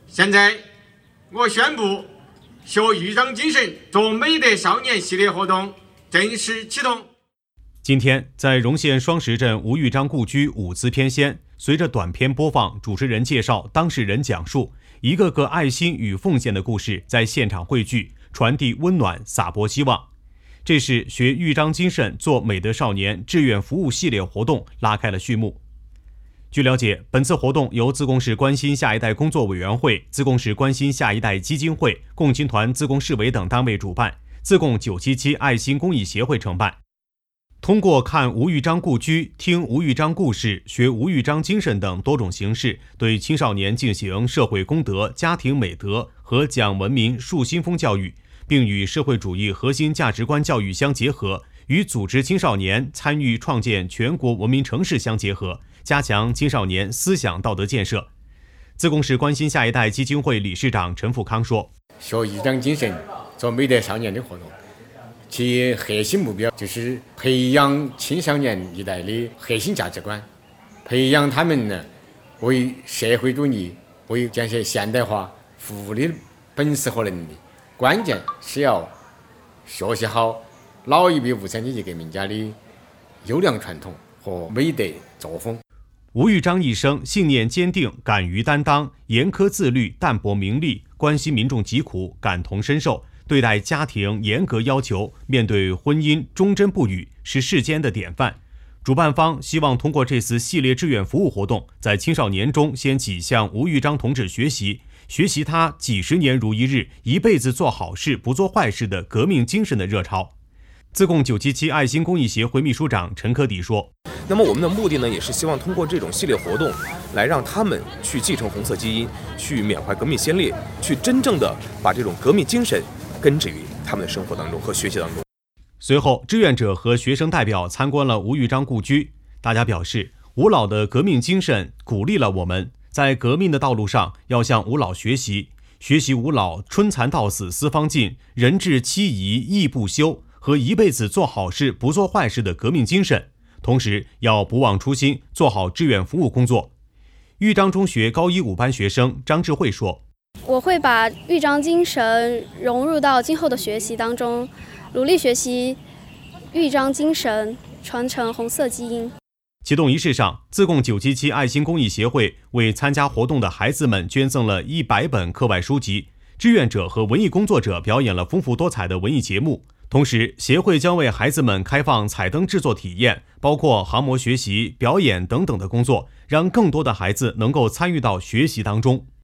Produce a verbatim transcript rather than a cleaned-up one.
现在，我宣布，学豫章精神做美德少年系列活动正式启动。 今天，在荣县双石镇吴玉章故居舞姿翩跹，随着短片播放，主持人介绍，当事人讲述，一个个爱心与奉献的故事在现场汇聚，传递温暖，撒播希望。这是学豫章精神做美德少年志愿服务系列活动拉开了序幕。据了解，本次活动由自贡市关心下一代工作委员会、自贡市关心下一代基金会、共青团自贡市委等单位主办，自贡九七七爱心公益协会承办。通过看吴玉章故居、听吴玉章故事、学吴玉章精神等多种形式，对青少年进行社会公德、家庭美德和讲文明、树新风教育，并与社会主义核心价值观教育相结合，与组织青少年参与创建全国文明城市相结合，加强青少年思想道德建设。自贡市关心下一代基金会理事长陈富康说： 学豫章精神做美德少年的活动，其核心目标就是培养青少年一代的核心价值观，培养他们呢为社会主义、为建设现代化服务的本事和能力。关键是要学习好老一辈无产阶级革命家的优良传统和美德作风。 吴玉章一生信念坚定，敢于担当，严苛自律，淡泊名利，关心民众疾苦，感同身受，对待家庭严格要求，面对婚姻忠贞不渝，是世间的典范。主办方希望通过这次系列志愿服务活动，在青少年中掀起向吴玉章同志学习学习他几十年如一日、一辈子做好事不做坏事的革命精神的热潮。自贡九七七爱心公益协会秘书长陈科迪说： 那么我们的目的呢，也是希望通过这种系列活动，来让他们去继承红色基因，去缅怀革命先烈，去真正的把这种革命精神根植于他们的生活当中和学习当中。 随后，志愿者和学生代表参观了吴玉章故居，大家表示，吴老的革命精神鼓励了我们，在革命的道路上要向吴老学习，学习吴老春蚕到死丝方尽，人至期宜义不休和一辈子做好事不做坏事的革命精神，同时要不忘初心，做好志愿服务工作。豫章中学高一五班学生张智慧说： 我会把豫章精神融入到今后的学习当中，努力学习豫章精神，传承红色基因。 启动仪式上，自贡九七七爱心公益协会为参加活动的孩子们捐赠了一百本课外书籍，志愿者和文艺工作者表演了丰富多彩的文艺节目。同时，协会将为孩子们开放彩灯制作体验，包括航模学习、表演等等的工作，让更多的孩子能够参与到学习当中。